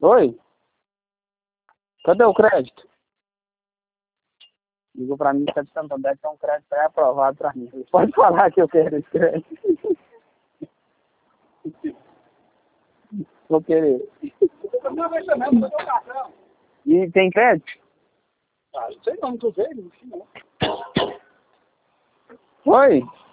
Oi? Cadê o crédito? Ligou pra mim que tá de Santander que é um crédito pré-aprovado pra mim. Pode falar que eu quero esse crédito. Vou querer. Não vai ser mesmo, seu cartão. E tem crédito? Ah, não sei não, tu veio, não sei não. Oi?